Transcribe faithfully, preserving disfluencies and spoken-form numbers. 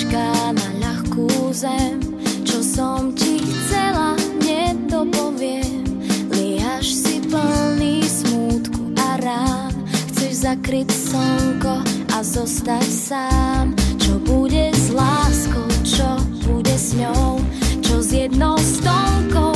ťažká na ľahkú zem. Čo som ti chcela, nedopoviem. Liehaš si plný smútku a rán. Chceš zakryť slnko a zostať sám. Čo bude s láskou, čo bude s ňou, čo s jednou stonkou